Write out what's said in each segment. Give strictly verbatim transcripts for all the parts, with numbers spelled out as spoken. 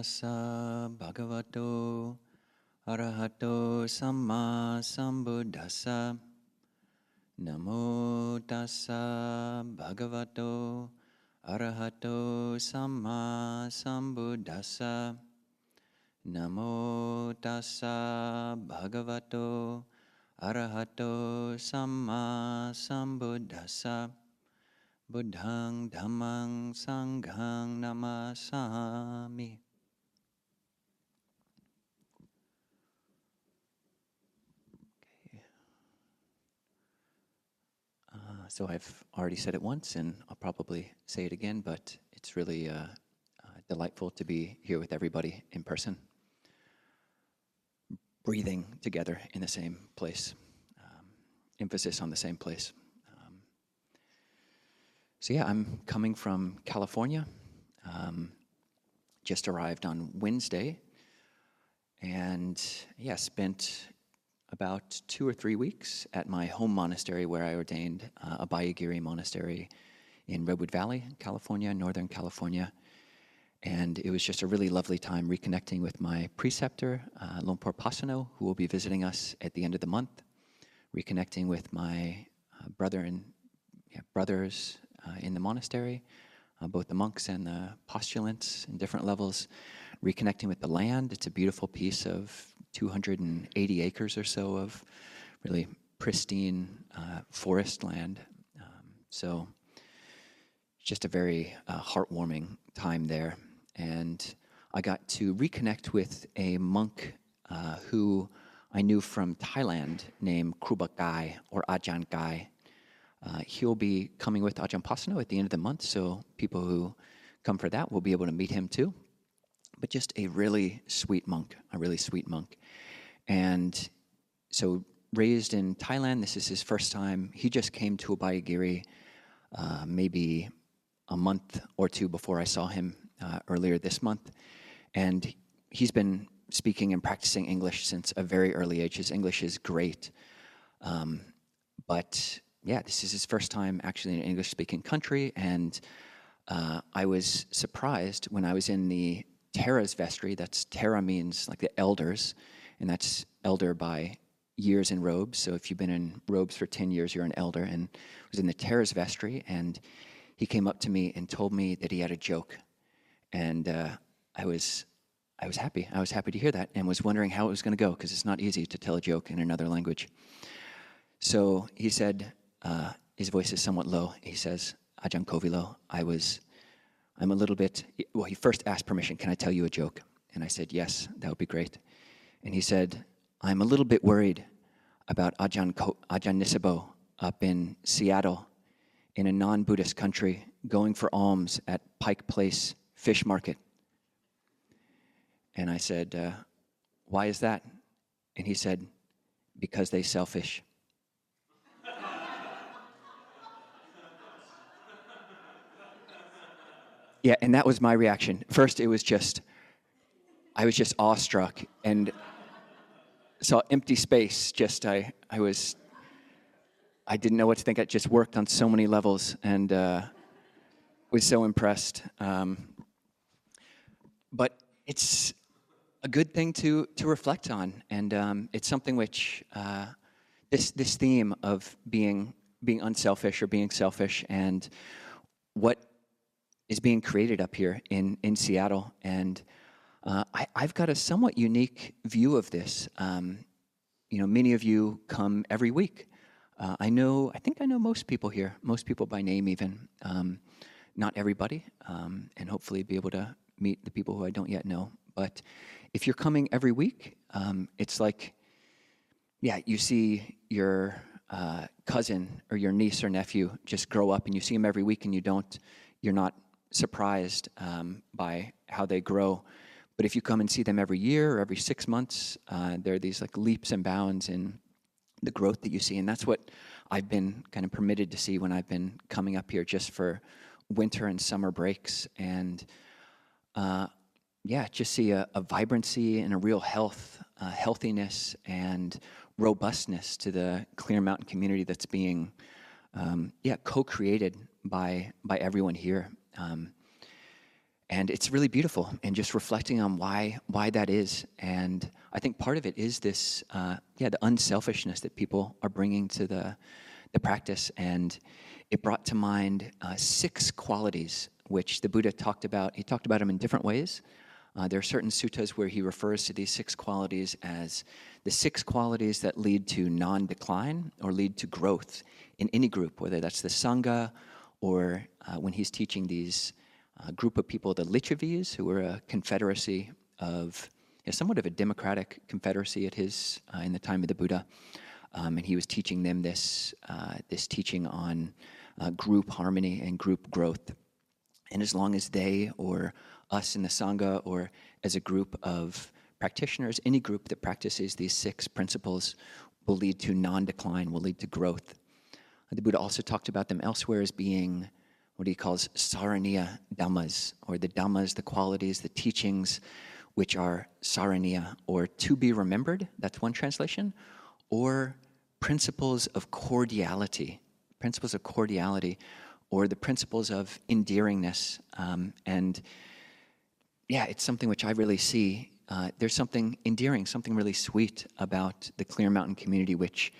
tassa bhagavato arahato samma sambuddhassa. Namo tassa bhagavato arahato samma sambuddhassa. Namo tassa bhagavato arahato samma sambuddhassa. Buddhang dhammang sanghang namasami. Okay. Uh, so I've already said it once, and I'll probably say it again, but it's really uh, uh, delightful to be here with everybody in person, breathing together in the same place. Um, emphasis on the same place. Um, so yeah, I'm coming from California. Um, just arrived on Wednesday, and yeah, spent about two or three weeks at my home monastery where I ordained, uh, Abhayagiri Monastery in Redwood Valley, California, Northern California. And it was just a really lovely time reconnecting with my preceptor, uh, Lumpur Pasano, who will be visiting us at the end of the month, reconnecting with my uh, brother and yeah, brothers uh, in the monastery, uh, both the monks and the postulants in different levels, reconnecting with the land. It's a beautiful piece of two hundred eighty acres or so of really pristine uh, forest land. Um, so just a very uh, heartwarming time there. And I got to reconnect with a monk uh, who I knew from Thailand named Kruba Gai or Ajahn Gai. Uh, he'll be coming with Ajahn Pasano at the end of the month, so people who come for that will be able to meet him too. But just a really sweet monk, a really sweet monk. And so raised in Thailand, this is his first time. He just came to Abhayagiri uh, maybe a month or two before I saw him uh, earlier this month. And he's been speaking and practicing English since a very early age. His English is great. Um, but yeah, this is his first time actually in an English-speaking country. And uh, I was surprised when I was in the Tera's vestry. That's Tera means like the elders, and that's elder by years in robes. So if you've been in robes for ten years, you're an elder. And I was in the Tera's vestry, and he came up to me and told me that he had a joke. And uh, I was I was happy. I was happy to hear that and was wondering how it was going to go, because it's not easy to tell a joke in another language. So he said, uh, his voice is somewhat low. He says, Ajahn Kovilo, I was, I'm a little bit, well, he first asked permission, can I tell you a joke? And I said, yes, that would be great. And he said, I'm a little bit worried about Ajahn, Ko- Ajahn Nisabo up in Seattle, in a non-Buddhist country, going for alms at Pike Place Fish Market. And I said, uh, why is that? And he said, because they sell fish. Yeah, and that was my reaction. First, it was just, I was just awestruck and saw empty space. Just, I, I was, I didn't know what to think. It just worked on so many levels, and uh, was so impressed. Um, but it's a good thing to to reflect on, and um, it's something which uh, this this theme of being being unselfish or being selfish, and what is being created up here in, in Seattle. And uh, I, I've got a somewhat unique view of this. Um, you know, many of you come every week. Uh, I know, I think I know most people here, most people by name even. Um, not everybody, um, and hopefully be able to meet the people who I don't yet know. But if you're coming every week, um, it's like, yeah, you see your uh, cousin or your niece or nephew just grow up, and you see them every week, and you don't, you're not surprised um, by how they grow. But if you come and see them every year or every six months, uh, there are these like leaps and bounds in the growth that you see. And that's what I've been kind of permitted to see when I've been coming up here just for winter and summer breaks. And uh, yeah, just see a, a vibrancy and a real health, uh, healthiness and robustness to the Clear Mountain community that's being um, yeah, co-created by by everyone here. Um, And it's really beautiful, and just reflecting on why why that is. And I think part of it is this, uh, yeah, the unselfishness that people are bringing to the the practice. And it brought to mind uh, six qualities which the Buddha talked about. He talked about them in different ways. Uh, there are certain suttas where he refers to these six qualities as the six qualities that lead to non-decline or lead to growth in any group, whether that's the Sangha or uh, when he's teaching these uh, group of people, the Lichavis, who were a confederacy of, you know, somewhat of a democratic confederacy at his, uh, in the time of the Buddha. Um, and he was teaching them this, uh, this teaching on uh, group harmony and group growth. And as long as they or us in the Sangha or as a group of practitioners, any group that practices these six principles will lead to non-decline, will lead to growth. The Buddha also talked about them elsewhere as being what he calls saraniya dhammas, or the dhammas, the qualities, the teachings, which are saraniya, or to be remembered, that's one translation, or principles of cordiality, principles of cordiality, or the principles of endearingness. Um, and yeah, it's something which I really see. Uh, there's something endearing, something really sweet about the Clear Mountain community, which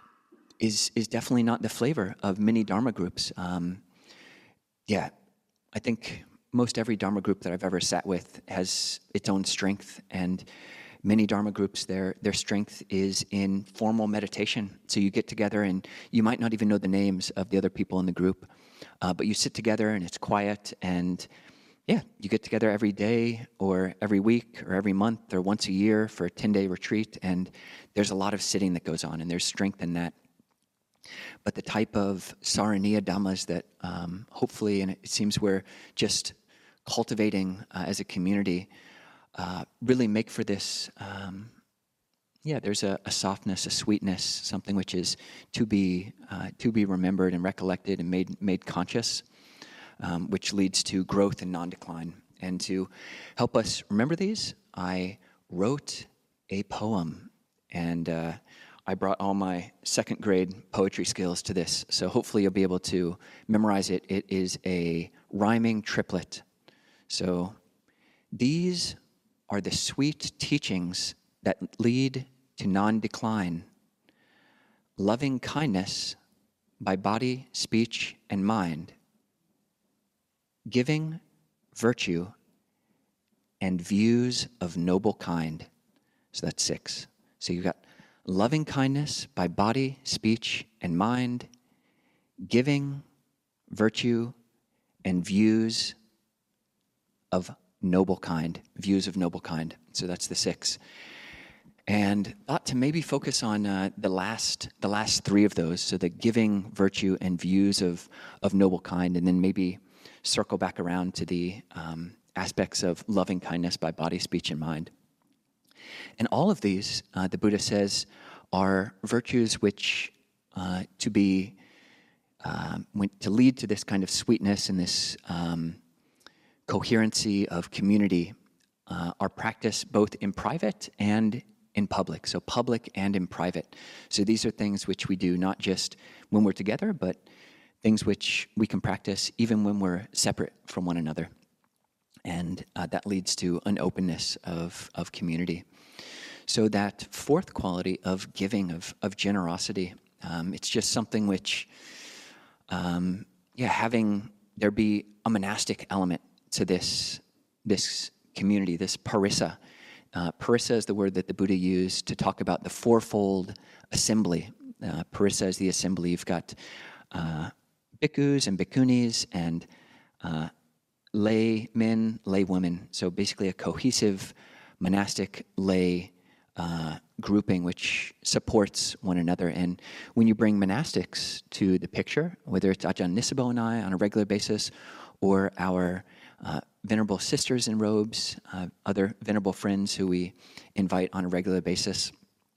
is is definitely not the flavor of many Dharma groups. Um, yeah, I think most every Dharma group that I've ever sat with has its own strength, and many Dharma groups, their their strength is in formal meditation. So you get together and you might not even know the names of the other people in the group, uh, but you sit together and it's quiet, and yeah, you get together every day or every week or every month or once a year for a ten-day retreat, and there's a lot of sitting that goes on, and there's strength in that. But the type of saraniya dhammas that um, hopefully, and it seems we're just cultivating uh, as a community, uh, really make for this, um, yeah, there's a, a softness, a sweetness, something which is to be uh, to be remembered and recollected and made made conscious, um, which leads to growth and non-decline. And to help us remember these, I wrote a poem, and uh, I brought all my second grade poetry skills to this, so hopefully you'll be able to memorize it. It is a rhyming triplet. So these are the sweet teachings that lead to non-decline. Loving kindness by body, speech, and mind. Giving, virtue, and views of noble kind. So that's six. So you've got loving kindness by body, speech, and mind, giving, virtue, and views of noble kind, views of noble kind. So that's the six. And thought to maybe focus on uh, the last the last three of those, so the giving, virtue, and views of, of noble kind, and then maybe circle back around to the um, aspects of loving kindness by body, speech, and mind. And all of these, uh, the Buddha says, are virtues which, uh, to be, um, to lead to this kind of sweetness and this um, coherency of community, uh, are practiced both in private and in public. So public and in private. So these are things which we do not just when we're together, but things which we can practice even when we're separate from one another. And uh, that leads to an openness of, of community. So that fourth quality of giving, of, of generosity, um, it's just something which, um, yeah, having there be a monastic element to this, this community, this parissa. Uh, parissa is the word that the Buddha used to talk about the fourfold assembly. Uh, parissa is the assembly. You've got uh, bhikkhus and bhikkhunis and uh, lay men, lay women. So basically a cohesive monastic lay uh, grouping which supports one another. And when you bring monastics to the picture, whether it's Ajahn Nisabo and I on a regular basis, or our uh, venerable sisters in robes, uh, other venerable friends who we invite on a regular basis,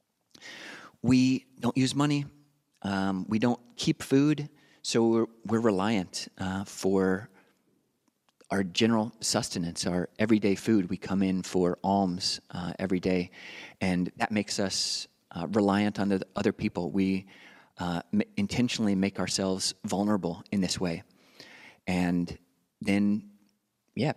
we don't use money, um, we don't keep food, so we're, we're reliant uh, for our general sustenance, our everyday food. We come in for alms uh, every day, and that makes us uh, reliant on the other people. We uh, m- intentionally make ourselves vulnerable in this way. And then, yeah,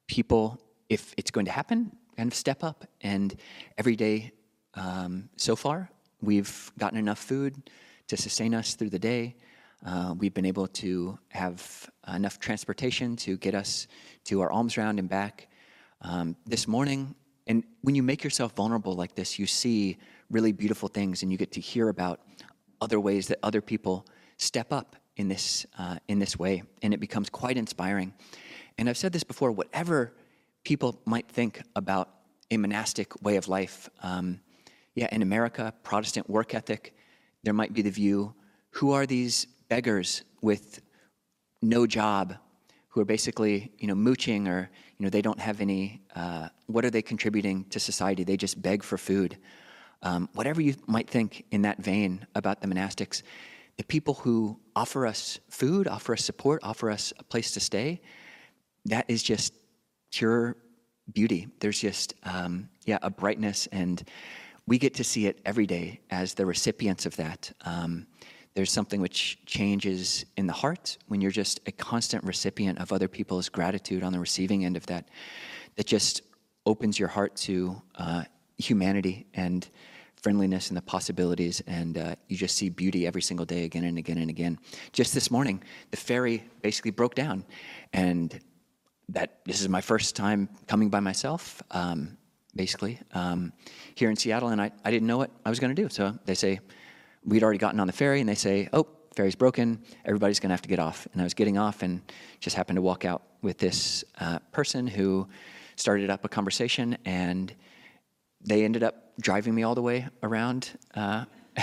people, if it's going to happen, kind of step up. And every day um, so far, we've gotten enough food to sustain us through the day. Uh, we've been able to have enough transportation to get us to our alms round and back. Um, this morning, and when you make yourself vulnerable like this, you see really beautiful things, and you get to hear about other ways that other people step up in this uh, in this way, and it becomes quite inspiring. And I've said this before: whatever people might think about a monastic way of life, um, yeah, in America, Protestant work ethic, there might be the view: who are these beggars with no job, who are basically, you know, mooching, or, you know, they don't have any, uh, what are they contributing to society? They just beg for food. Um, whatever you might think in that vein about the monastics, the people who offer us food, offer us support, offer us a place to stay, that is just pure beauty. There's just, um, yeah, a brightness, and we get to see it every day as the recipients of that. Um, There's something which changes in the heart when you're just a constant recipient of other people's gratitude on the receiving end of that, that just opens your heart to uh, humanity and friendliness and the possibilities, and uh, you just see beauty every single day again and again and again. Just this morning, the ferry basically broke down, and that this is my first time coming by myself, um, basically, um, here in Seattle, and I, I didn't know what I was going to do. So they say, we'd already gotten on the ferry, and they say, oh, ferry's broken, everybody's going to have to get off. And I was getting off and just happened to walk out with this uh, person who started up a conversation, and they ended up driving me all the way around uh,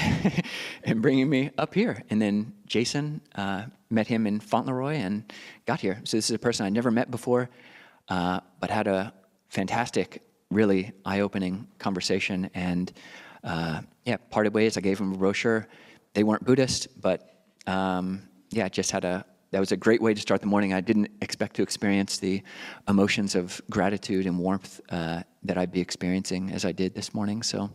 and bringing me up here. And then Jason, uh, met him in Fauntleroy and got here. So this is a person I'd never met before, uh, but had a fantastic, really eye-opening conversation, and Uh, yeah, parted ways. I gave them a brochure. They weren't Buddhist, but um, yeah, just had a, that was a great way to start the morning. I didn't expect to experience the emotions of gratitude and warmth uh, that I'd be experiencing as I did this morning. So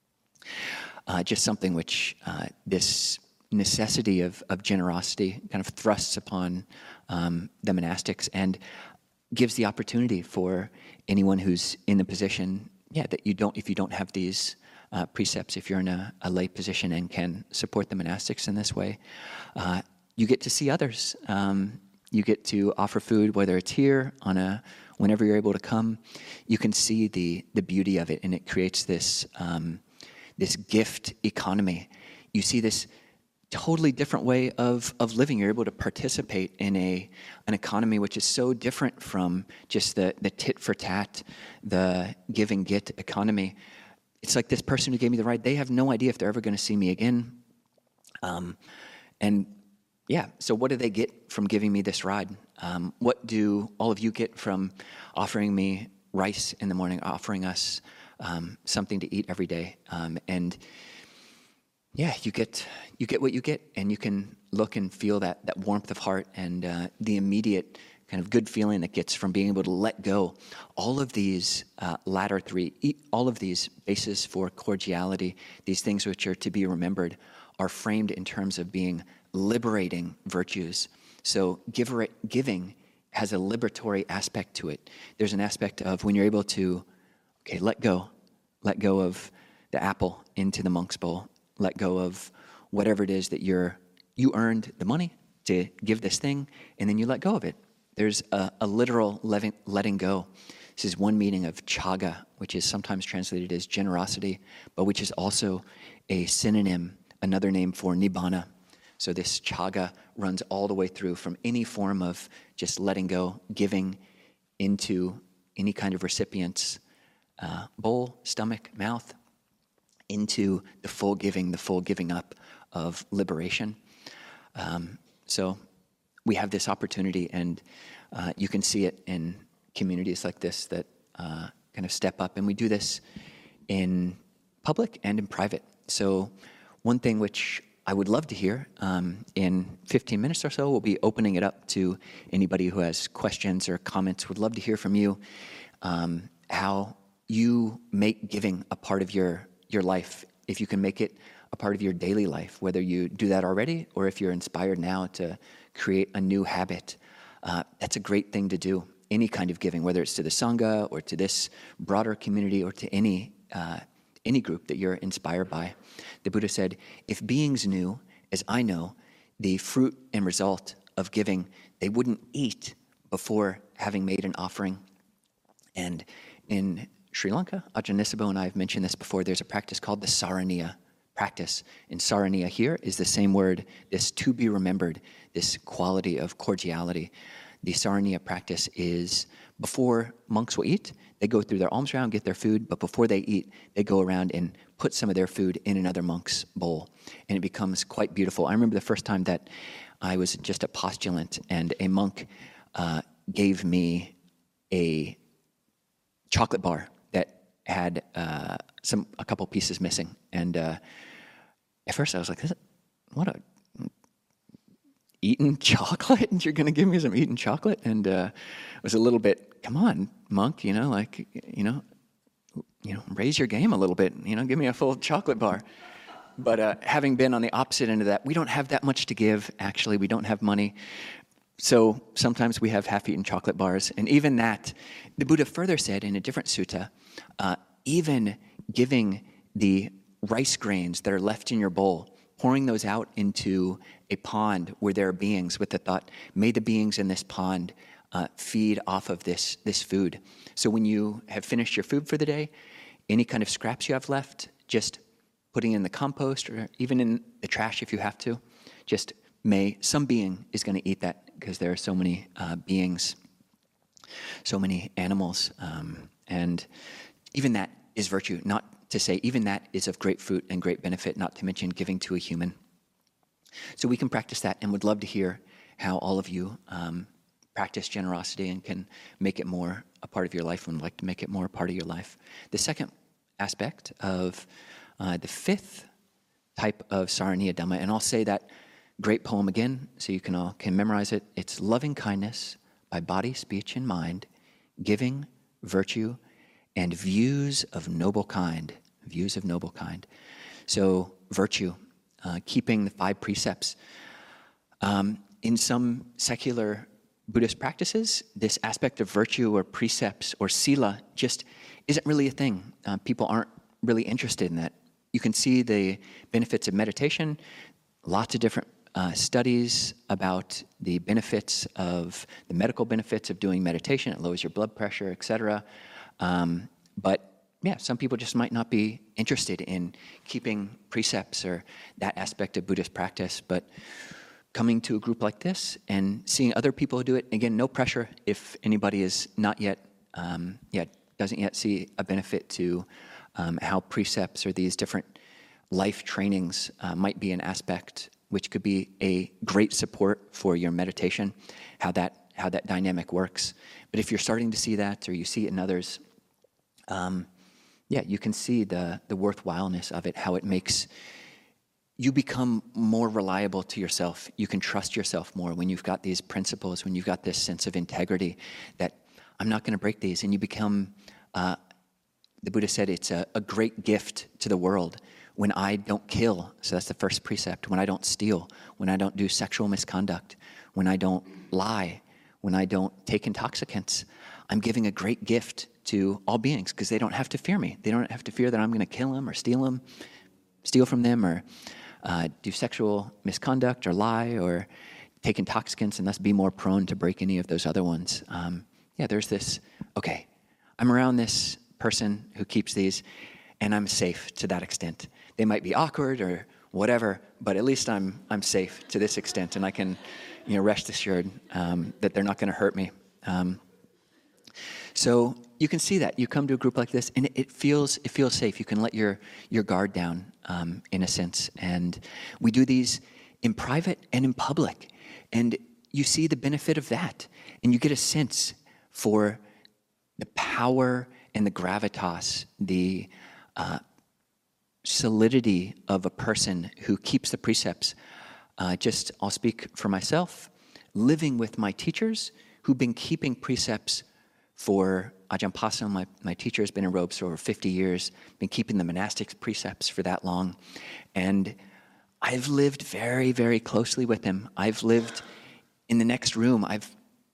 uh, just something which uh, this necessity of, of generosity kind of thrusts upon um, the monastics, and gives the opportunity for anyone who's in the position, yeah, that you don't, if you don't have these Uh, precepts, if you're in a, a lay position and can support the monastics in this way, uh, you get to see others. Um, you get to offer food, whether it's here on a, whenever you're able to come. You can see the the beauty of it, and it creates this um, this gift economy. You see this totally different way of of living. You're able to participate in a an economy which is so different from just the the tit for tat, the give and get economy. It's like this person who gave me the ride, they have no idea if they're ever going to see me again. Um, and yeah, so what do they get from giving me this ride? Um, what do all of you get from offering me rice in the morning, offering us um, something to eat every day? Um, and yeah, you get you get what you get, and you can look and feel that that warmth of heart, and uh, the immediate kind of good feeling that gets from being able to let go. All of these uh, latter three, all of these bases for cordiality, these things which are to be remembered, are framed in terms of being liberating virtues. So giver, giving has a liberatory aspect to it. There's an aspect of when you're able to, okay, let go, let go of the apple into the monk's bowl, let go of whatever it is that you're, you earned the money to give this thing, and then you let go of it. There's a, a literal letting, letting go. This is one meaning of chaga, which is sometimes translated as generosity, but which is also a synonym, another name for nibbana. So this chaga runs all the way through, from any form of just letting go, giving into any kind of recipient's uh, bowl, stomach, mouth, into the full giving, the full giving up of liberation. Um, so we have this opportunity, and uh, you can see it in communities like this that uh, kind of step up. And we do this in public and in private. So one thing which I would love to hear um, in fifteen minutes or so, we'll be opening it up to anybody who has questions or comments. Would love to hear from you um, how you make giving a part of your, your life, if you can make it a part of your daily life, whether you do that already or if you're inspired now to create a new habit. Uh, that's a great thing to do. any kind of giving, whether it's to the Sangha or to this broader community or to any uh, any group that you're inspired by. The Buddha said, if beings knew, as I know, the fruit and result of giving, they wouldn't eat before having made an offering. And in Sri Lanka, Ajahn Nisabo and I have mentioned this before, there's a practice called the Saraniya practice. And Saraniya here is the same word, this to be remembered, this quality of cordiality. The Saraniya practice is before monks will eat, they go through their alms round, get their food, but before they eat, they go around and put some of their food in another monk's bowl. And it becomes quite beautiful. I remember the first time that I was just a postulant and a monk uh, gave me a chocolate bar that had uh, some a couple pieces missing. And uh, at first I was like, what a... eaten chocolate, and you're going to give me some eaten chocolate? And uh, it was a little bit, come on, monk, you know, like, you know, you know, raise your game a little bit, you know, give me a full chocolate bar. But uh, having been on the opposite end of that, we don't have that much to give, actually. We don't have money. So sometimes we have half-eaten chocolate bars. And even that, the Buddha further said in a different sutta, uh, even giving the rice grains that are left in your bowl, pouring those out into a pond where there are beings with the thought, may the beings in this pond uh, feed off of this, this food. So when you have finished your food for the day, any kind of scraps you have left, just putting in the compost or even in the trash if you have to, just may some being is going to eat that, because there are so many uh, beings, so many animals. Um, and even that is virtue, not to say even that is of great fruit and great benefit, not to mention giving to a human. So we can practice that, and would love to hear how all of you um, practice generosity and can make it more a part of your life and would like to make it more a part of your life. The second aspect of uh, the fifth type of Saraniya Dhamma, and I'll say that great poem again so you can all can memorize it. It's loving kindness by body, speech, and mind, giving, virtue, and views of noble kind, views of noble kind. So virtue, uh, keeping the five precepts. Um, in some secular Buddhist practices, this aspect of virtue or precepts or sila just isn't really a thing. Uh, people aren't really interested in that. You can see the benefits of meditation, lots of different uh, studies about the benefits of, the medical benefits of doing meditation. It lowers your blood pressure, et cetera. Um, but yeah, some people just might not be interested in keeping precepts or that aspect of Buddhist practice. But coming to a group like this and seeing other people do it, again, no pressure if anybody is not yet, um, yet doesn't yet see a benefit to um, how precepts or these different life trainings uh, might be an aspect which could be a great support for your meditation, how that how that dynamic works. But if you're starting to see that or you see it in others, um, yeah, you can see the the worthwhileness of it, how it makes you become more reliable to yourself. You can trust yourself more when you've got these principles, when you've got this sense of integrity that I'm not going to break these. And you become, uh, the Buddha said, it's a, a great gift to the world when I don't kill. So that's the first precept. When I don't steal, when I don't do sexual misconduct, when I don't lie, when I don't take intoxicants, I'm giving a great gift to all beings because they don't have to fear me. They don't have to fear that I'm going to kill them or steal them, steal from them or uh, do sexual misconduct or lie or take intoxicants and thus be more prone to break any of those other ones. Um, yeah, there's this, okay, I'm around this person who keeps these and I'm safe to that extent. They might be awkward or whatever, but at least I'm I'm safe to this extent, and I can, you know, rest assured um, that they're not going to hurt me. Um, so you can see that you come to a group like this, and it, it feels it feels safe. You can let your your guard down um, in a sense, and we do these in private and in public, and you see the benefit of that, and you get a sense for the power and the gravitas, the uh, solidity of a person who keeps the precepts. Uh, just, I'll speak for myself, living with my teachers who've been keeping precepts for, Ajahn Pasom, my, my teacher has been in robes for over fifty years, been keeping the monastic precepts for that long. And I've lived very, very closely with him. I've lived in the next room. I've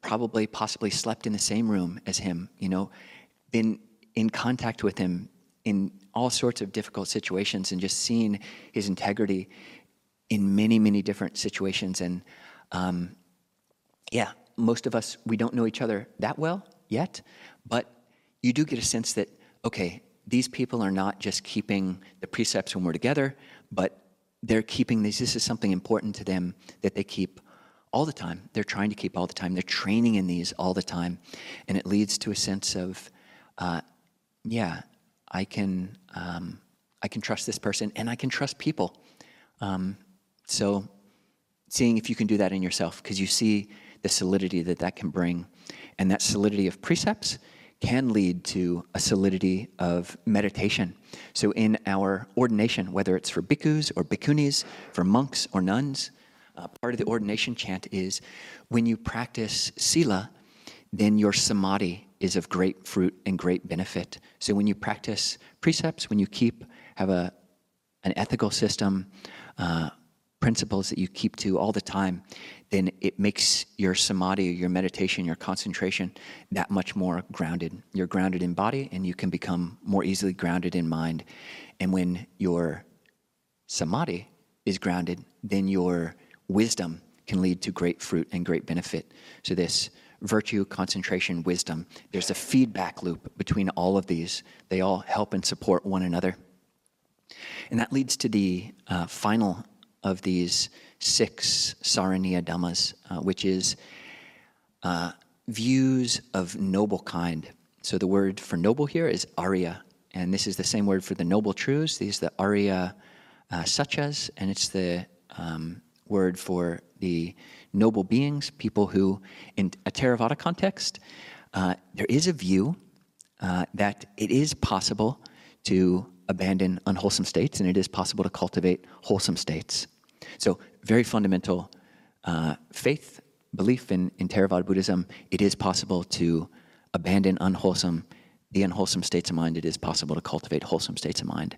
probably possibly slept in the same room as him, you know, been in contact with him in all sorts of difficult situations, and just seen his integrity in many, many different situations. And um, yeah, most of us, we don't know each other that well yet, but you do get a sense that, okay, these people are not just keeping the precepts when we're together, but they're keeping these. This is something important to them that they keep all the time. They're trying to keep all the time. They're training in these all the time. And it leads to a sense of, uh, yeah, I can um, I can trust this person, and I can trust people. Um, so seeing if you can do that in yourself, because you see the solidity that that can bring. And that solidity of precepts can lead to a solidity of meditation. So in our ordination, whether it's for bhikkhus or bhikkhunis, for monks or nuns, uh, part of the ordination chant is, when you practice sila, then your samadhi is of great fruit and great benefit. So when you practice precepts, when you keep, have a an ethical system, uh, principles that you keep to all the time, then it makes your samadhi, your meditation, your concentration that much more grounded. You're grounded in body, and you can become more easily grounded in mind. And when your samadhi is grounded, then your wisdom can lead to great fruit and great benefit. So this virtue, concentration, wisdom, there's a feedback loop between all of these. They all help and support one another. And that leads to the uh, final of these six Saraniya Dhammas, uh, which is uh, views of noble kind. So the word for noble here is Arya, and this is the same word for the noble truths. These are the Arya uh, Satyas, and it's the um, word for the noble beings, people who, in a Theravada context, uh, there is a view uh, that it is possible to abandon unwholesome states, and it is possible to cultivate wholesome states. So very fundamental uh, faith, belief in, in Theravada Buddhism. It is possible to abandon unwholesome, the unwholesome states of mind. It is possible to cultivate wholesome states of mind.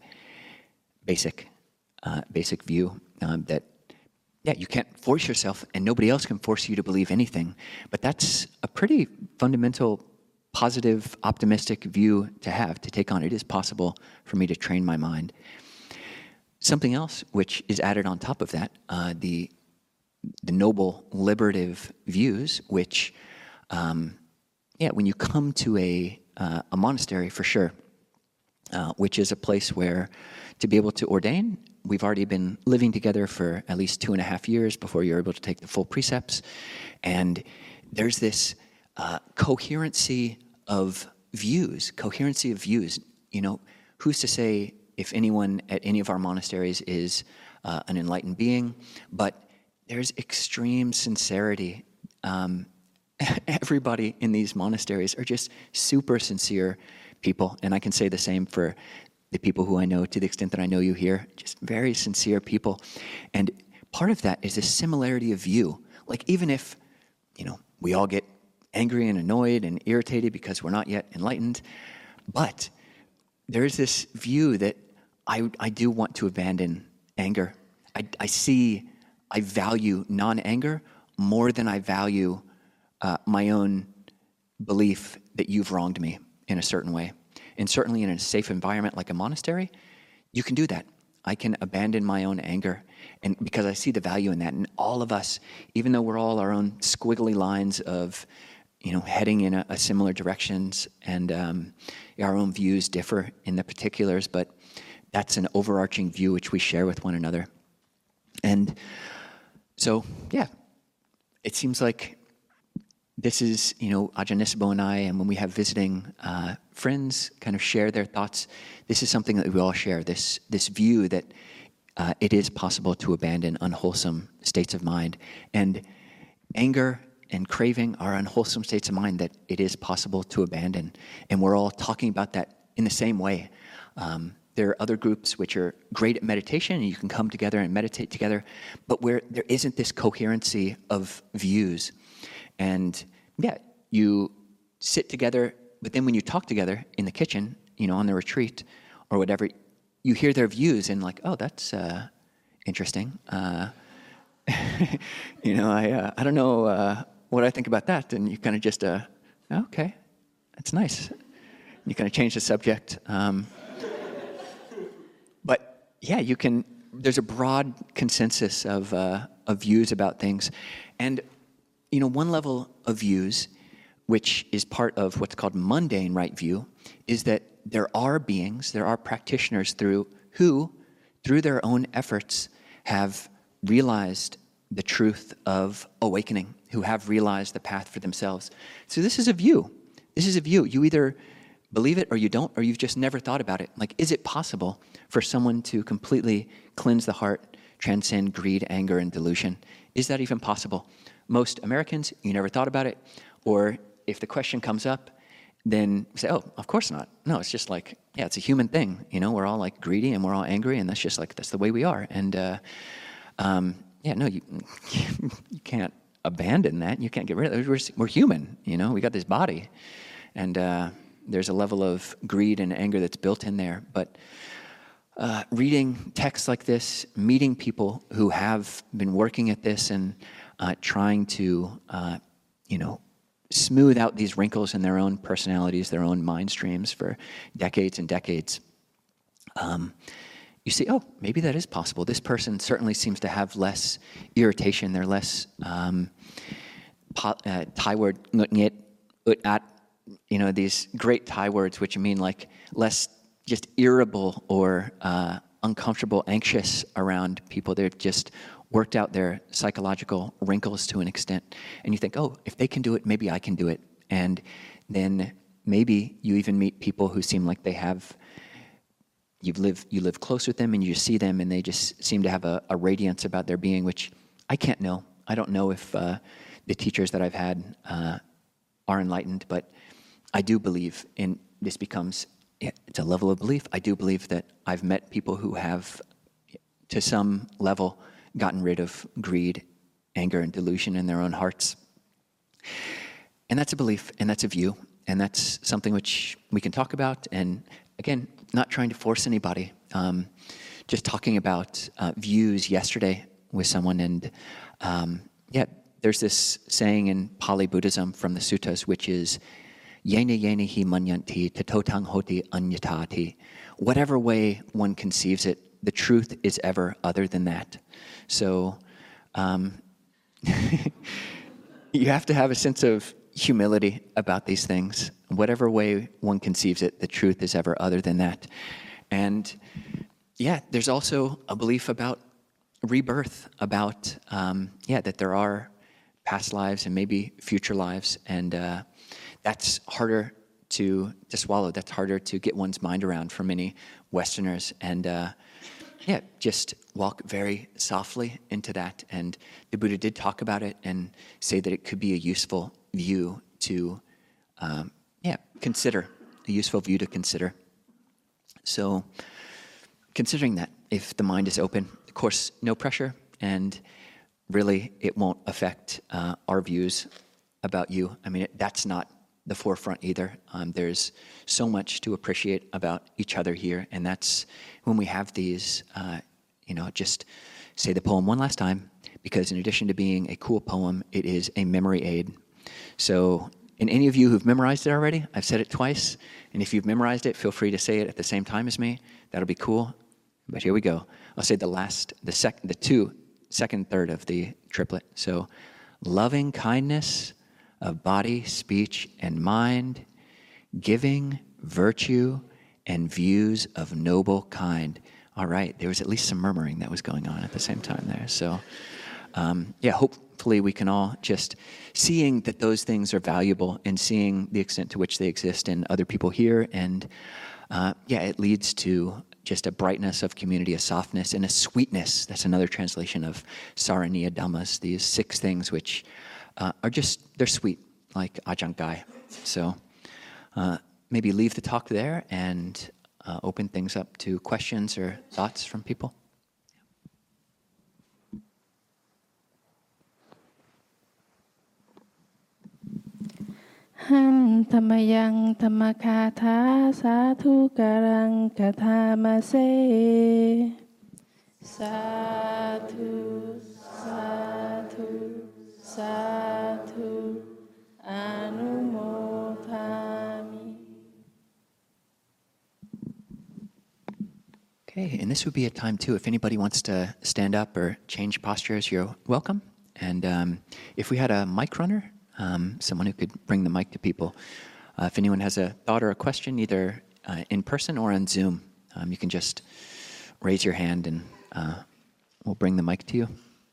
Basic, uh, basic view um, that, yeah, you can't force yourself, and nobody else can force you to believe anything. But that's a pretty fundamental, positive, optimistic view to have, to take on. It is possible for me to train my mind. Something else which is added on top of that, uh, the the noble liberative views, which, um, yeah, when you come to a uh, a monastery, for sure, uh, which is a place where to be able to ordain, we've already been living together for at least two and a half years before you're able to take the full precepts, and there's this uh, coherency of views, coherency of views. You know, who's to say if anyone at any of our monasteries is uh, an enlightened being, but there's extreme sincerity. Um, everybody in these monasteries are just super sincere people, and I can say the same for the people who I know, to the extent that I know you here, just very sincere people. And part of that is a similarity of view. Like, even if, you know, we all get angry and annoyed and irritated because we're not yet enlightened, but there's this view that I, I do want to abandon anger. I, I see, I value non-anger more than I value uh, my own belief that you've wronged me in a certain way. And certainly in a safe environment like a monastery, you can do that. I can abandon my own anger, and because I see the value in that. And all of us, even though we're all our own squiggly lines of, you know, heading in a, a similar directions, and um, our own views differ in the particulars, but that's an overarching view which we share with one another. And so, yeah, it seems like this is, you know, Ajahn Nisabo and I, and when we have visiting uh, friends kind of share their thoughts, this is something that we all share, this, this view that uh, it is possible to abandon unwholesome states of mind. And anger and craving are unwholesome states of mind that it is possible to abandon. And we're all talking about that in the same way. Um, there are other groups which are great at meditation, and you can come together and meditate together, but where there isn't this coherency of views. And yeah, you sit together, but then when you talk together in the kitchen, you know, on the retreat or whatever, you hear their views and like, oh, that's uh, interesting. Uh, you know, I uh, I don't know uh, what do I think about that? And you kind of just, uh, okay, that's nice. You kind of change the subject. Um, but yeah, you can, there's a broad consensus of, uh, of views about things. And, you know, one level of views, which is part of what's called mundane right view, is that there are beings, there are practitioners through who, through their own efforts, have realized the truth of awakening, who have realized the path for themselves. So this is a view. This is a view. You either believe it or you don't, or you've just never thought about it. Like, is it possible for someone to completely cleanse the heart, transcend greed, anger, and delusion? Is that even possible? Most Americans, you never thought about it, or if the question comes up, then say, oh, of course not. No, it's just like, yeah, it's a human thing. You know, we're all like greedy and we're all angry, and that's just like, that's the way we are. And uh, um, yeah, no, you you can't abandon that. You can't get rid of it. We're, we're human, you know, we got this body. And uh, there's a level of greed and anger that's built in there. But uh, reading texts like this, meeting people who have been working at this and uh, trying to, uh, you know, smooth out these wrinkles in their own personalities, their own mind streams for decades and decades, um, you see, oh, maybe that is possible. This person certainly seems to have less irritation. They're less um, po- uh, Thai word, ngut ngit, ut at, you know, these great Thai words which mean like less just irritable or uh, uncomfortable, anxious around people. They've just worked out their psychological wrinkles to an extent. And you think, oh, if they can do it, maybe I can do it. And then maybe you even meet people who seem like they have, you've lived, you live close with them and you see them and they just seem to have a, a radiance about their being, which I can't know. I don't know if uh, the teachers that I've had uh, are enlightened, but I do believe in, this becomes, it's a level of belief. I do believe that I've met people who have, to some level, gotten rid of greed, anger, and delusion in their own hearts. And that's a belief, and that's a view, and that's something which we can talk about. And again, not trying to force anybody, um, just talking about uh, views yesterday with someone. And um, yeah, there's this saying in Pali Buddhism from the suttas, which is, Yena yena hi manyanti tatotang hoti anyatati. Whatever way one conceives it, the truth is ever other than that. So um, you have to have a sense of humility about these things. Whatever way one conceives it, the truth is ever other than that. And yeah, there's also a belief about rebirth, about, um, yeah, that there are past lives and maybe future lives. And uh, that's harder to, to swallow. That's harder to get one's mind around for many Westerners. And uh, yeah, just walk very softly into that. And the Buddha did talk about it and say that it could be a useful view to, um, yeah, consider, a useful view to consider. So considering that, if the mind is open, of course, no pressure, and really it won't affect uh, our views about you. I mean, it, that's not the forefront either. Um, there's so much to appreciate about each other here, and that's when we have these, uh, you know, just say the poem one last time, because in addition to being a cool poem, it is a memory aid. So, and any of you who've memorized it already, I've said it twice, and if you've memorized it, feel free to say it at the same time as me. That'll be cool. But here we go. I'll say the last, the second, the two, second, third of the triplet. So, loving kindness of body, speech, and mind, giving, virtue, and views of noble kind. All right, there was at least some murmuring that was going on at the same time there. So, um, yeah, hopefully we can all just, seeing that those things are valuable and seeing the extent to which they exist in other people here, and uh, yeah, it leads to just a brightness of community, a softness, and a sweetness. That's another translation of Saraniya Dhammas, these six things which uh, are just, they're sweet, like Ajahn Gai. So uh, maybe leave the talk there and uh, open things up to questions or thoughts from people. Ham tamayang tamakatha sadhu karang kathamase. Sadhu, sadhu, sadhu. Okay, and this would be a time too, if anybody wants to stand up or change postures, you're welcome. And um, if we had a mic runner, um, someone who could bring the mic to people, uh, if anyone has a thought or a question, either uh, in person or on Zoom, um, you can just raise your hand and uh, we'll bring the mic to you.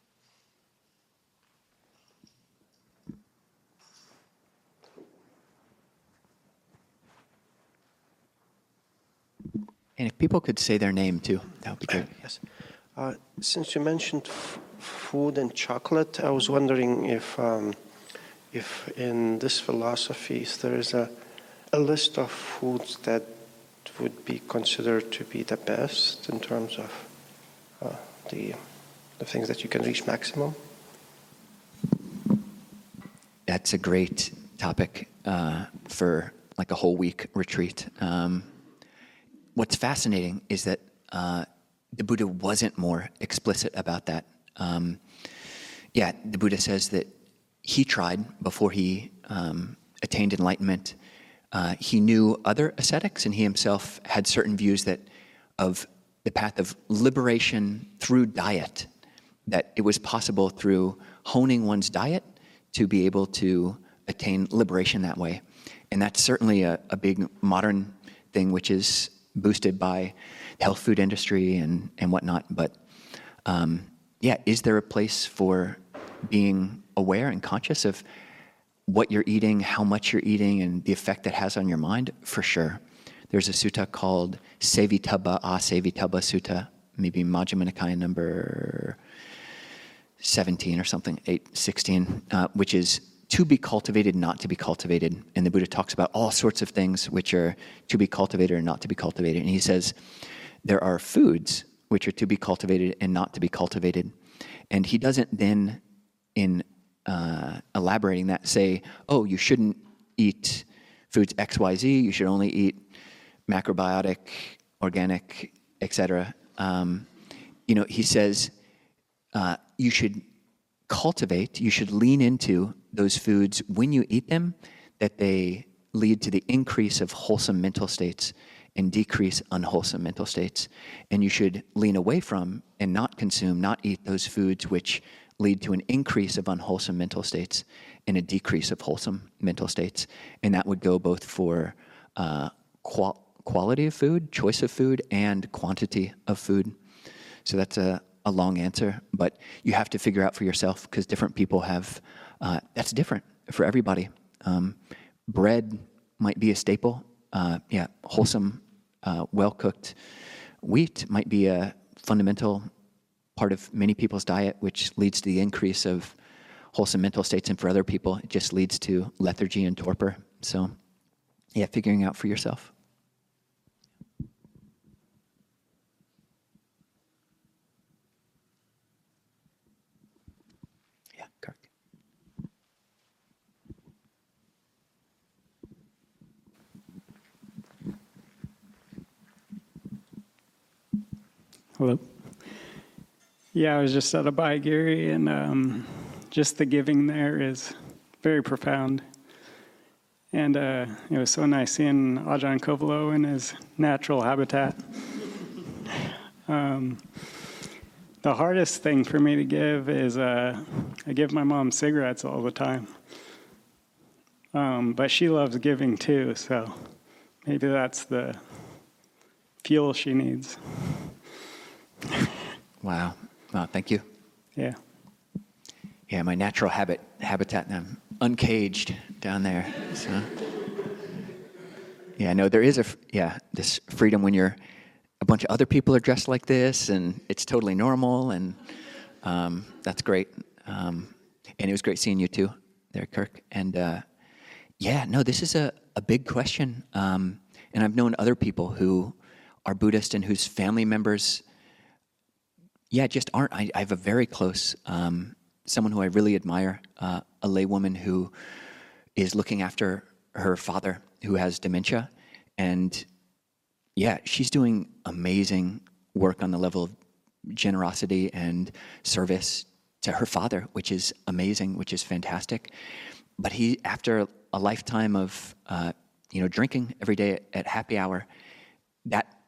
And if people could say their name too, that would be great. Yes. Uh, since you mentioned f- food and chocolate, I was wondering if, um, if in this philosophy there is a, a list of foods that would be considered to be the best in terms of uh, the the things that you can reach maximum. That's a great topic uh, for like a whole week retreat. Um, what's fascinating is that uh, the Buddha wasn't more explicit about that. Um, yeah, the Buddha says that he tried before he um, attained enlightenment. Uh, he knew other ascetics, and he himself had certain views that of the path of liberation through diet, that it was possible through honing one's diet to be able to attain liberation that way. And that's certainly a, a big modern thing, which is boosted by the health food industry and, and whatnot. But um, yeah, is there a place for being aware and conscious of what you're eating, how much you're eating, and the effect that has on your mind? For sure. There's a sutta called Sevittabha Asevittabha Sutta, maybe Majjhima Nikaya number seventeen or something, eight, sixteen, uh, which is to be cultivated, not to be cultivated. And the Buddha talks about all sorts of things which are to be cultivated or not to be cultivated. And he says there are foods which are to be cultivated and not to be cultivated. And he doesn't then, in uh, elaborating that, say, oh, you shouldn't eat foods X, Y, Z, you should only eat macrobiotic, organic, et cetera. Um, you know, he says uh, you should cultivate, you should lean into those foods when you eat them, that they lead to the increase of wholesome mental states and decrease unwholesome mental states. And you should lean away from and not consume, not eat those foods which lead to an increase of unwholesome mental states and a decrease of wholesome mental states. And that would go both for uh, qual- quality of food, choice of food, and quantity of food. So that's a, a long answer, but you have to figure out for yourself, because different people have, uh, that's different for everybody. Um, bread might be a staple. Uh, yeah, wholesome, uh, well-cooked wheat might be a fundamental part of many people's diet, which leads to the increase of wholesome mental states. And for other people, it just leads to lethargy and torpor. So yeah, figuring out for yourself. Yeah, Kirk. Hello. Yeah, I was just at a Baigiri, and um, just the giving there is very profound. And uh, it was so nice seeing Ajahn Kovalo in his natural habitat. um, the hardest thing for me to give is uh, I give my mom cigarettes all the time. Um, but she loves giving too, so maybe that's the fuel she needs. Wow. Wow, thank you. Yeah. Yeah, my natural habit habitat, and I'm uncaged down there. So, yeah, no, there is a yeah this freedom when you're a bunch of other people are dressed like this, and it's totally normal, and um, that's great. Um, and it was great seeing you too, there, Kirk. And uh, yeah, no, this is a a big question. Um, and I've known other people who are Buddhist and whose family members, yeah, just aren't. I, I have a very close. Um, someone who I really admire, uh, a laywoman who is looking after her father who has dementia. And yeah, she's doing amazing work on the level of generosity and service to her father, which is amazing, which is fantastic. But he, after a lifetime of, uh, you know, drinking every day at happy hour, that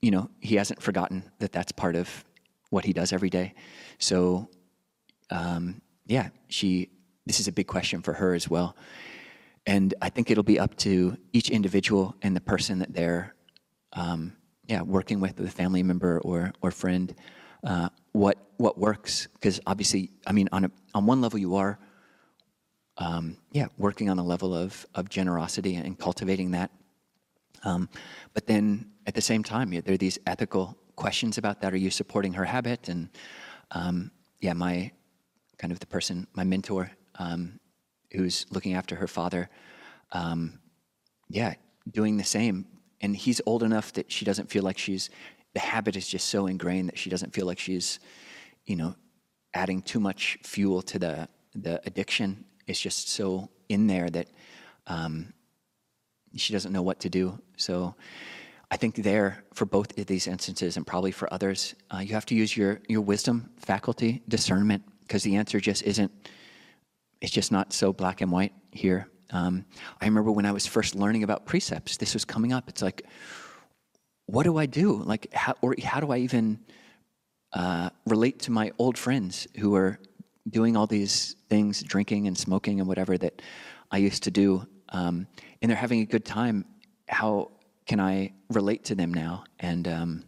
you know, he hasn't forgotten that that's part of what he does every day. So, um, yeah, she, this is a big question for her as well. And I think it'll be up to each individual and the person that they're, um, yeah, working with, the family member or or friend, uh, what what works. Because obviously, I mean, on a, on one level, you are, um, yeah, working on a level of of generosity and cultivating that. Um, but then at the same time, yeah, there are these ethical questions about that. Are you supporting her habit? And um, yeah, my kind of the person, my mentor, um, who's looking after her father, um, yeah, doing the same. And he's old enough that she doesn't feel like she's, the habit is just so ingrained that she doesn't feel like she's, you know, adding too much fuel to the the addiction. It's just so in there that um, she doesn't know what to do. So I think there, for both of these instances and probably for others, uh, you have to use your, your wisdom, faculty, discernment, because the answer just isn't, it's just not so black and white here. Um, I remember when I was first learning about precepts, this was coming up. It's like, what do I do? Like, how, or how do I even uh, relate to my old friends who are doing all these things, drinking and smoking and whatever that I used to do, um, and they're having a good time? How can I relate to them now? And um,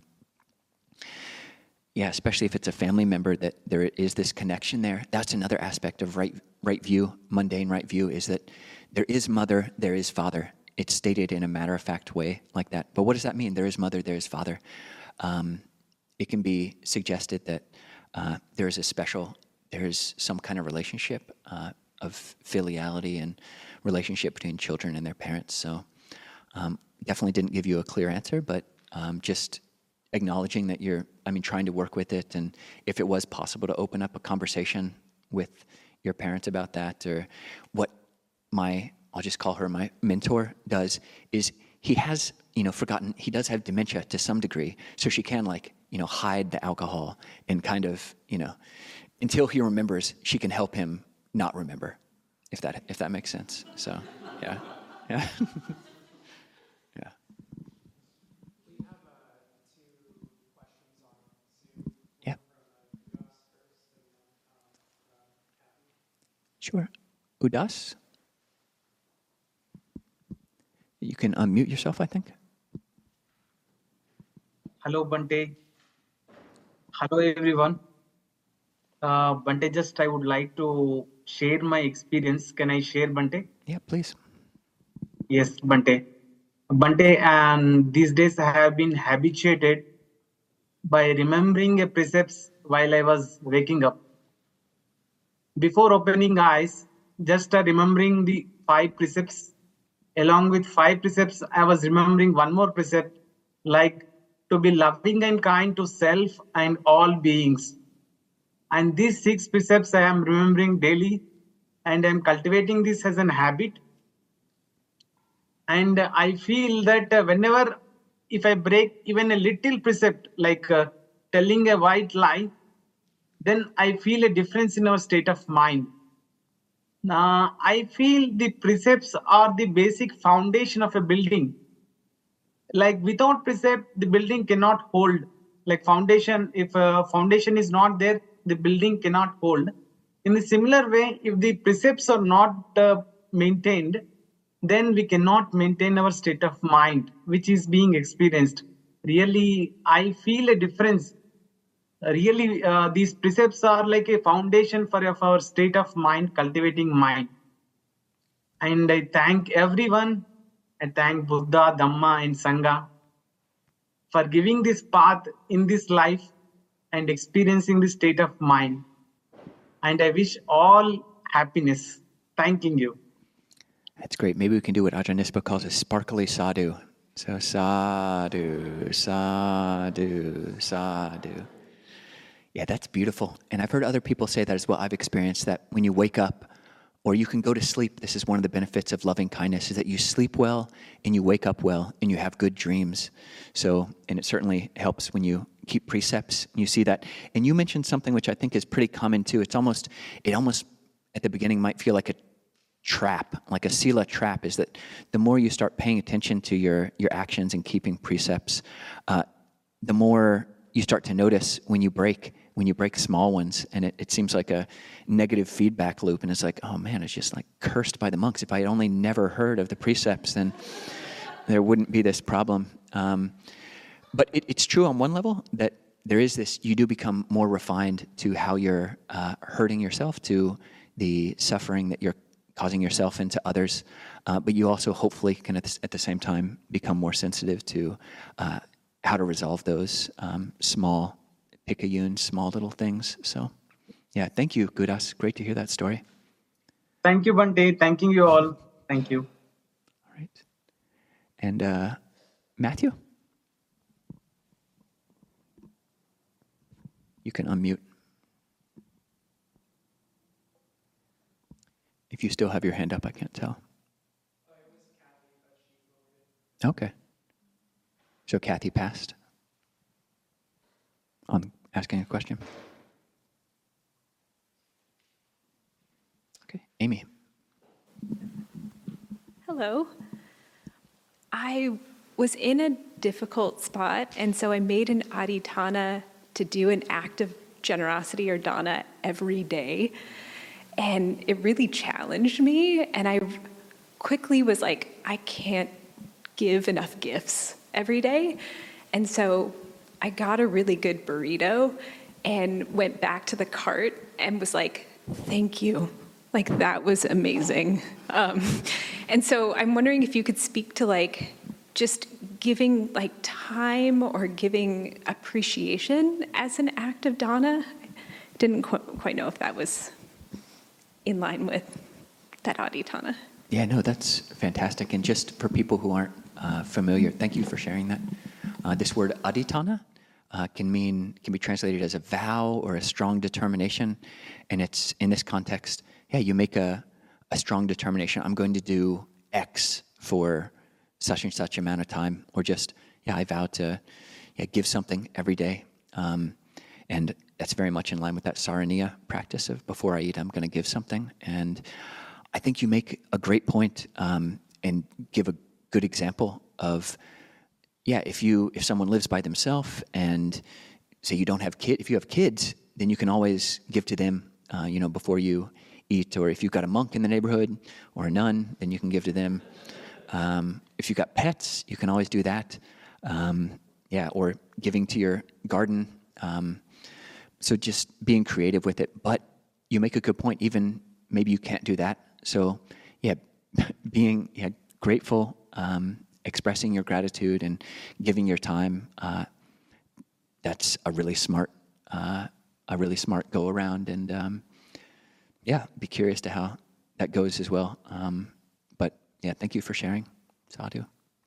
yeah, especially if it's a family member, that there is this connection there. That's another aspect of right right view, mundane right view, is that there is mother, there is father. It's stated in a matter-of-fact way like that. But what does that mean? There is mother, there is father. Um, it can be suggested that uh, there is a special, there is some kind of relationship uh, of filiality and relationship between children and their parents. So um, definitely didn't give you a clear answer, but um, just acknowledging that you're, I mean, trying to work with it. And if it was possible to open up a conversation with your parents about that, or what my, I'll just call her my mentor does, is he has, you know, forgotten, he does have dementia to some degree, so she can, like, you know, hide the alcohol and kind of, you know, until he remembers, she can help him not remember, if that, if that makes sense. So, yeah, yeah. Yeah. Yeah. Sure. Udas? You can unmute yourself, I think. Hello, Bante. Hello, everyone. Uh, Bante, just I would like to share my experience. Can I share, Bante? Yeah, please. Yes, Bante. Bante, and these days I have been habituated by remembering a precepts while I was waking up. Before opening eyes, just uh, remembering the five precepts. Along with five precepts, I was remembering one more precept, like to be loving and kind to self and all beings. And these six precepts I am remembering daily, and I'm cultivating this as an habit. And I feel that uh, whenever, if I break even a little precept, like uh, telling a white lie, then I feel a difference in our state of mind. Uh, I feel the precepts are the basic foundation of a building. Like without precept, the building cannot hold. Like foundation, if a foundation is not there, the building cannot hold. In a similar way, if the precepts are not uh, maintained, then we cannot maintain our state of mind, which is being experienced. Really, I feel a difference. Really, uh, these precepts are like a foundation for our state of mind, cultivating mind. And I thank everyone. I thank Buddha, Dhamma, and Sangha for giving this path in this life and experiencing this state of mind. And I wish all happiness. Thanking you. That's great. Maybe we can do what Ajahn Nispa calls a sparkly sadhu. So sadhu, sadhu, sadhu. Yeah, that's beautiful. And I've heard other people say that as well. I've experienced that when you wake up or you can go to sleep, this is one of the benefits of loving kindness, is that you sleep well and you wake up well and you have good dreams. So, and it certainly helps when you keep precepts and you see that. And you mentioned something which I think is pretty common too. It's almost, it almost at the beginning might feel like a trap, like a sila trap, is that the more you start paying attention to your, your actions and keeping precepts, uh, the more you start to notice when you break, when you break small ones, and it, it seems like a negative feedback loop, and it's like, oh man, it's just like cursed by the monks. If I had only never heard of the precepts, then there wouldn't be this problem. Um, but it, it's true on one level that there is this, you do become more refined to how you're uh, hurting yourself, to the suffering that you're causing yourself and to others. Uh, but you also hopefully can at the, at the same time become more sensitive to uh, how to resolve those um, small picayune, small little things. So yeah, thank you, Gudas. Great to hear that story. Thank you, Bhante. Thanking you all. Thank you. All right. And uh, Matthew? You can unmute. If you still have your hand up, I can't tell. Okay. So Kathy passed on asking a question. Okay, Amy. Hello. I was in a difficult spot, and so I made an aditana to do an act of generosity or dana every day. And it really challenged me, and I quickly was like, I can't give enough gifts every day. And so I got a really good burrito and went back to the cart and was like, thank you. Like, that was amazing. Um, and so I'm wondering if you could speak to like just giving like time or giving appreciation as an act of dana. Didn't qu- quite know if that was in line with that aditana. Yeah, no, that's fantastic. And just for people who aren't uh, familiar, thank you for sharing that. Uh, this word aditana uh, can mean, can be translated as a vow or a strong determination. And it's in this context, yeah, you make a, a strong determination. I'm going to do X for such and such amount of time. Or just, yeah, I vow to yeah, give something every day. Um, and that's very much in line with that saraniya practice of before I eat, I'm going to give something. And I think you make a great point um, and give a good example of, yeah, if you if someone lives by themselves and say you don't have kids, if you have kids, then you can always give to them, uh, you know, before you eat. Or if you've got a monk in the neighborhood or a nun, then you can give to them. Um, if you've got pets, you can always do that. Um, yeah, or giving to your garden. Um, so just being creative with it. But you make a good point, even maybe you can't do that. So yeah, being yeah, grateful, um, expressing your gratitude and giving your time, uh, that's a really smart, uh, a really smart go around. And um, yeah, be curious to how that goes as well. Um, but yeah, thank you for sharing. Sadhu.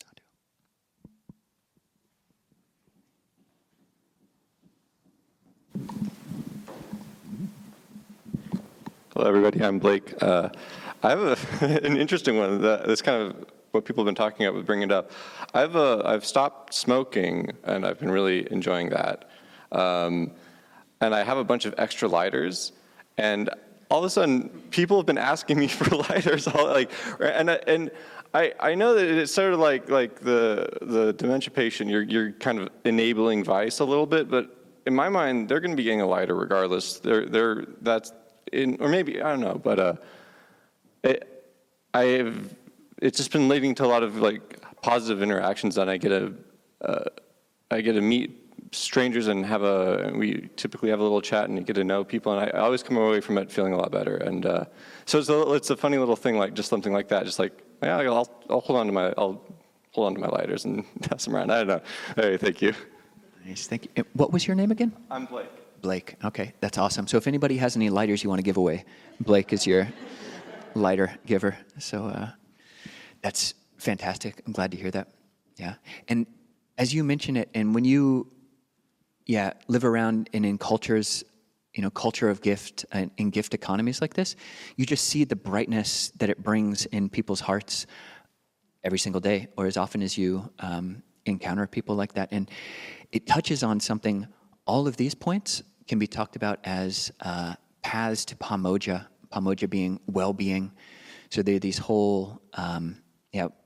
Hello, everybody. I'm Blake. Uh, I have a, an interesting one. That, that's kind of what people have been talking about, bringing it up. I've uh, I've stopped smoking, and I've been really enjoying that. Um, and I have a bunch of extra lighters, and all of a sudden, people have been asking me for lighters. All, like, and and I I know that it's sort of like like the the dementia patient. You're you're kind of enabling vice a little bit, but in my mind, they're going to be getting a lighter regardless. They're they're that's in, or maybe I don't know, but uh, it, I've it's just been leading to a lot of like positive interactions, and I get a uh, I get to meet strangers and have a we typically have a little chat and get to know people, and I, I always come away from it feeling a lot better. And uh, so it's a, it's a funny little thing, like just something like that, just like yeah, I'll I'll hold on to my I'll hold on to my lighters and pass them around. I don't know. Hey, thank you. Nice, thank you. What was your name again? I'm Blake. Blake. Okay, that's awesome. So if anybody has any lighters you want to give away, Blake is your lighter giver. So uh, that's fantastic. I'm glad to hear that. Yeah. And as you mention it, and when you, yeah, live around and in cultures, you know, culture of gift and in gift economies like this, you just see the brightness that it brings in people's hearts every single day, or as often as you um, encounter people like that. And it touches on something. All of these points can be talked about as uh, paths to Pamoja, Pamoja being well-being. So there are these whole, um, yeah,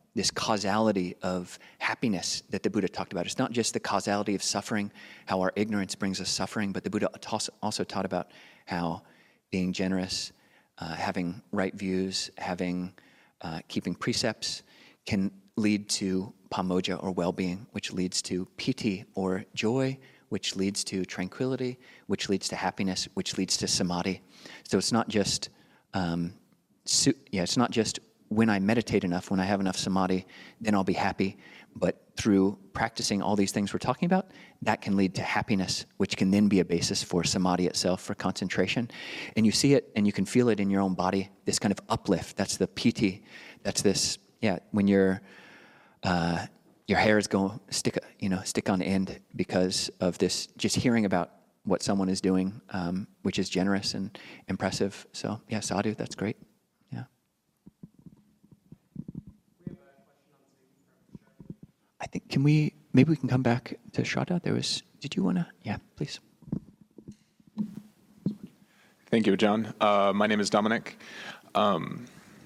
this causality of happiness that the Buddha talked about. It's not just the causality of suffering, how our ignorance brings us suffering, but the Buddha also taught about how being generous, uh, having right views, having uh, keeping precepts can lead to pamoja or well-being, which leads to piti or joy, which leads to tranquility, which leads to happiness, which leads to samadhi. So it's not just, um, su- yeah, it's not just when I meditate enough, when I have enough samadhi, then I'll be happy. But through practicing all these things we're talking about, that can lead to happiness, which can then be a basis for samadhi itself, for concentration. And you see it and you can feel it in your own body, this kind of uplift. That's the piti. That's this, yeah, when you're, uh, your hair is going stick, you know, stick on end because of this, just hearing about what someone is doing, um, which is generous and impressive. So yeah, sadhu, that's great. Yeah. I think, can we, maybe we can come back to Shraddha? There was, did you want to? Yeah, please. Thank you, John. Uh, my name is Dominic. Um,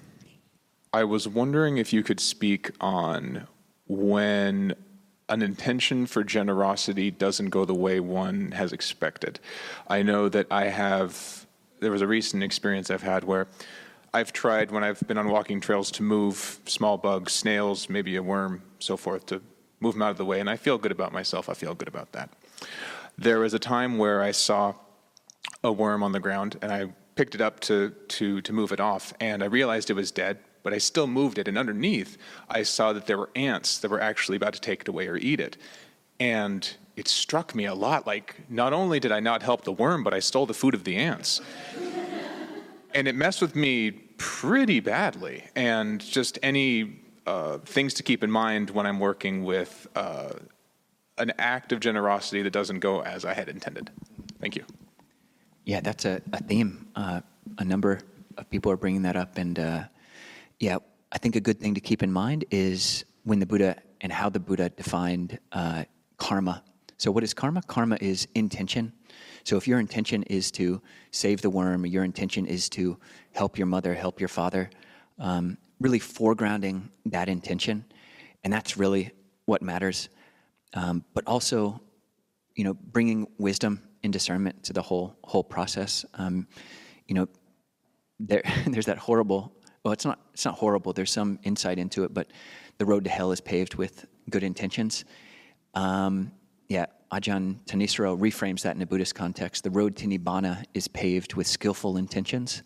I was wondering if you could speak on when an intention for generosity doesn't go the way one has expected. I know that I have, there was a recent experience I've had where I've tried when I've been on walking trails to move small bugs, snails, maybe a worm, so forth, to move them out of the way, and I feel good about myself. I feel good about that. There was a time where I saw a worm on the ground, and I picked it up to, to, to move it off, and I realized it was dead, but I still moved it, and underneath, I saw that there were ants that were actually about to take it away or eat it. And it struck me a lot, like, not only did I not help the worm, but I stole the food of the ants. And it messed with me pretty badly. And just any uh, things to keep in mind when I'm working with uh, an act of generosity that doesn't go as I had intended. Thank you. Yeah, that's a, a theme. Uh, a number of people are bringing that up, and uh, yeah, I think a good thing to keep in mind is when the Buddha and how the Buddha defined uh, karma. So what is karma? Karma is intention. So if your intention is to save the worm, or your intention is to help your mother, help your father, um, really foregrounding that intention, and that's really what matters. Um, but also, you know, bringing wisdom and discernment to the whole whole process. Um, you know, there there's that horrible. Well, it's not it's not horrible. There's some insight into it, but the road to hell is paved with good intentions. Um, yeah, Ajahn Thanissaro reframes that in a Buddhist context. The road to Nibbana is paved with skillful intentions.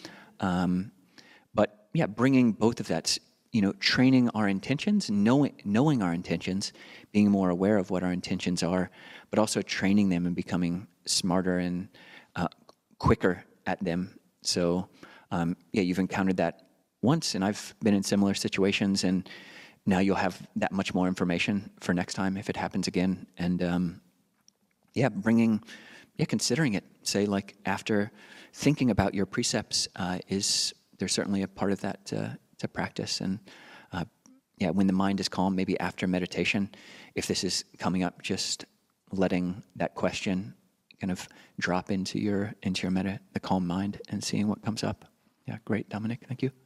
Um, but yeah, bringing both of that, you know, training our intentions, knowing knowing our intentions, being more aware of what our intentions are, but also training them and becoming smarter and uh, quicker at them. So um, yeah, you've encountered that once, and I've been in similar situations, and now you'll have that much more information for next time if it happens again. And um, yeah, bringing, yeah, considering it. Say, like, after thinking about your precepts uh, is, there's certainly a part of that to, to practice. And uh, yeah, when the mind is calm, maybe after meditation, if this is coming up, just letting that question kind of drop into your into your meta, the calm mind, and seeing what comes up. Yeah, great, Dominic, thank you.